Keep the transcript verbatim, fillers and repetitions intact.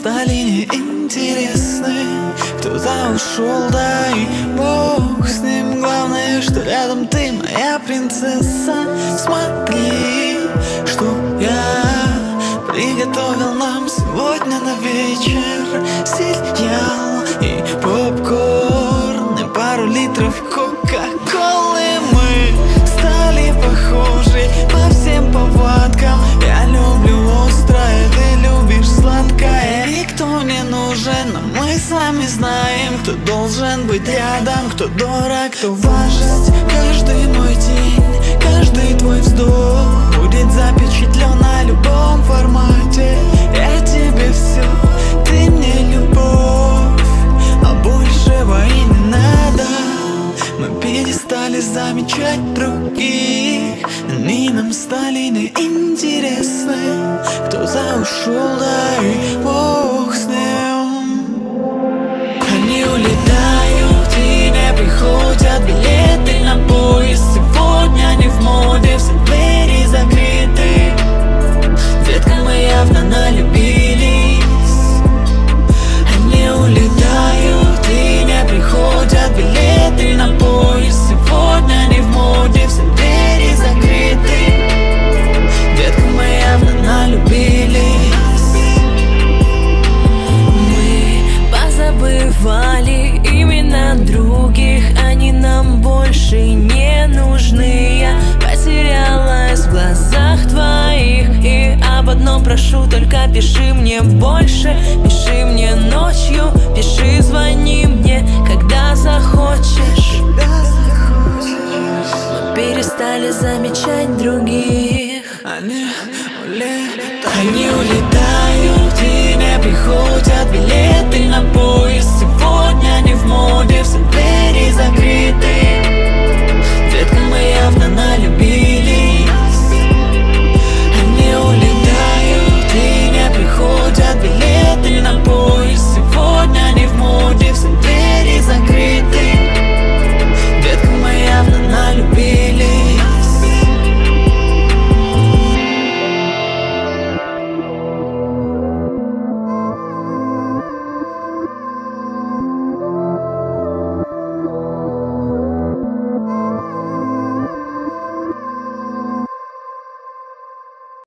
стали неинтересны. Кто-то ушел, да и бог с ним. Главное, что рядом ты, моя принцесса. Смотри, что я приготовил нам сегодня на вечер. Сериал и попкорн, и пару литров кока-колы. Мы стали похожи по всем повадкам. Я люблю острое, ты любишь сладкое. Никто не нужен, но мы сами знаем, кто должен быть рядом, кто дорог, кто важен. Каждый мой день, каждый твой вздох будет запечатлен на любом формате. Я тебе все, ты мне любовь, а большего и не надо. Мы перестали замечать других, они нам стали неинтересны. Кто-то ушел, да и бог с ним. Они улетают и не приходят, билеты на поезд сегодня не в моде, все двери закрыты. Детка, мы явно налюбились. Они улетают и не приходят, билеты на поезд сегодня не в моде, все двери закрыты. Детка, мы явно налюбились. Мы позабывали имена других, они нам больше не нужны. Я потерялась в глазах твоих, и об одном прошу, только пиши мне больше. Пиши мне ночью, пиши, звони мне, когда захочешь. Мы перестали замечать других. Они улетают, они улетают и не приходят, билеты